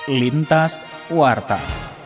Lintas Warta.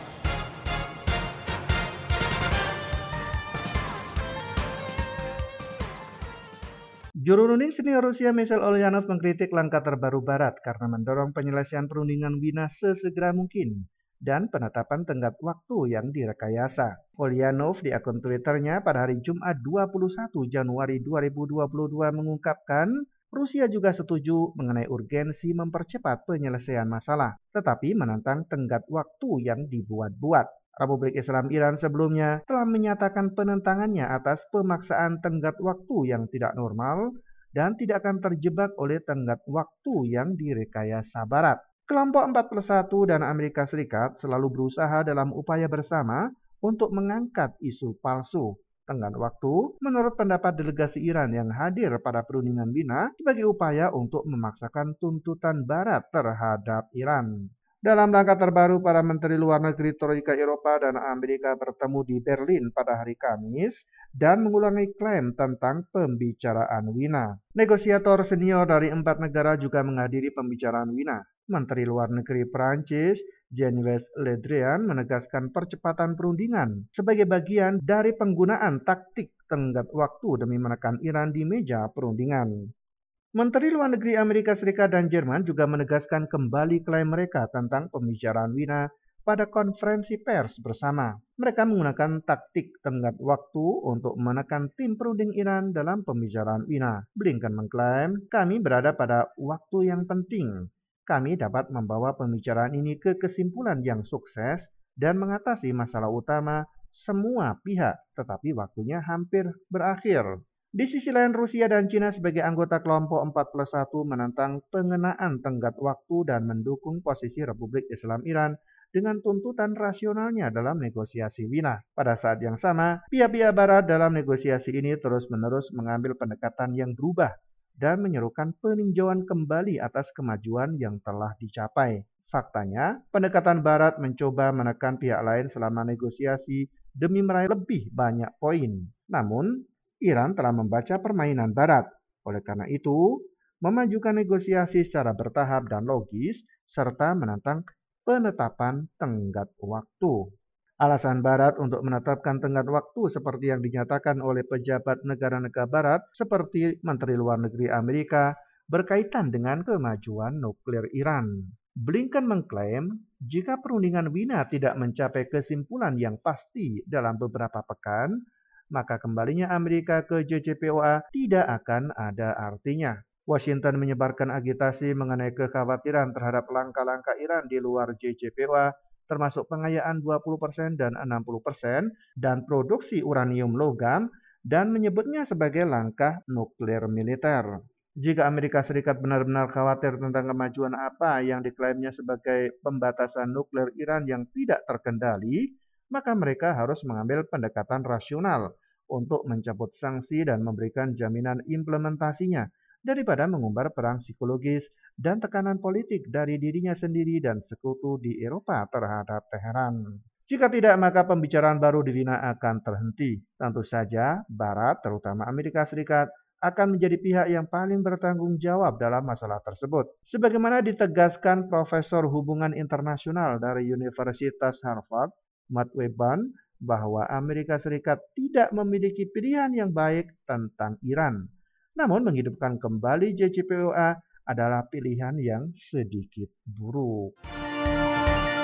Juru runding senior Rusia Mikhail Ulyanov mengkritik langkah terbaru Barat karena mendorong penyelesaian perundingan Wina sesegera mungkin dan penetapan tenggat waktu yang direkayasa. Ulyanov di akun Twitternya pada hari Jumat 21 Januari 2022 mengungkapkan Rusia juga setuju mengenai urgensi mempercepat penyelesaian masalah, tetapi menantang tenggat waktu yang dibuat-buat. Republik Islam Iran sebelumnya telah menyatakan penentangannya atas pemaksaan tenggat waktu yang tidak normal dan tidak akan terjebak oleh tenggat waktu yang direkayasa Barat. Kelompok 41 dan Amerika Serikat selalu berusaha dalam upaya bersama untuk mengangkat isu palsu tenggat waktu menurut pendapat delegasi Iran yang hadir pada perundingan Wina sebagai upaya untuk memaksakan tuntutan Barat terhadap Iran. Dalam langkah terbaru, para Menteri Luar Negeri Troika Eropa dan Amerika bertemu di Berlin pada hari Kamis dan mengulangi klaim tentang pembicaraan Wina. Negosiator senior dari 4 negara juga menghadiri pembicaraan Wina. Menteri Luar Negeri Prancis Jean-Yves Le Drian menegaskan percepatan perundingan sebagai bagian dari penggunaan taktik tenggat waktu demi menekan Iran di meja perundingan. Menteri Luar Negeri Amerika Serikat dan Jerman juga menegaskan kembali klaim mereka tentang pembicaraan Wina pada konferensi pers bersama. Mereka menggunakan taktik tenggat waktu untuk menekan tim perunding Iran dalam pembicaraan Wina. Blinken mengklaim, "Kami berada pada waktu yang penting. Kami dapat membawa pembicaraan ini ke kesimpulan yang sukses dan mengatasi masalah utama semua pihak, tetapi waktunya hampir berakhir." Di sisi lain, Rusia dan China sebagai anggota kelompok 41 menentang pengenaan tenggat waktu dan mendukung posisi Republik Islam Iran dengan tuntutan rasionalnya dalam negosiasi Wina. Pada saat yang sama, pihak-pihak Barat dalam negosiasi ini terus-menerus mengambil pendekatan yang berubah dan menyerukan peninjauan kembali atas kemajuan yang telah dicapai. Faktanya, pendekatan Barat mencoba menekan pihak lain selama negosiasi demi meraih lebih banyak poin. Namun, Iran telah membaca permainan Barat. Oleh karena itu, memajukan negosiasi secara bertahap dan logis, serta menantang penetapan tenggat waktu. Alasan Barat untuk menetapkan tenggat waktu seperti yang dinyatakan oleh pejabat negara-negara Barat seperti Menteri Luar Negeri Amerika berkaitan dengan kemajuan nuklir Iran. Blinken mengklaim jika perundingan Wina tidak mencapai kesimpulan yang pasti dalam beberapa pekan, maka kembalinya Amerika ke JCPOA tidak akan ada artinya. Washington menyebarkan agitasi mengenai kekhawatiran terhadap langkah-langkah Iran di luar JCPOA, termasuk pengayaan 20% dan 60% dan produksi uranium logam, dan menyebutnya sebagai langkah nuklir militer. Jika Amerika Serikat benar-benar khawatir tentang kemajuan apa yang diklaimnya sebagai pembatasan nuklir Iran yang tidak terkendali, maka mereka harus mengambil pendekatan rasional untuk mencabut sanksi dan memberikan jaminan implementasinya daripada mengumbar perang psikologis dan tekanan politik dari dirinya sendiri dan sekutu di Eropa terhadap Teheran. Jika tidak, maka pembicaraan baru di Wina akan terhenti. Tentu saja, Barat, terutama Amerika Serikat, akan menjadi pihak yang paling bertanggung jawab dalam masalah tersebut. Sebagaimana ditegaskan Profesor Hubungan Internasional dari Universitas Harvard, Matt Webban, bahwa Amerika Serikat tidak memiliki pilihan yang baik tentang Iran. Namun menghidupkan kembali JCPOA adalah pilihan yang sedikit buruk.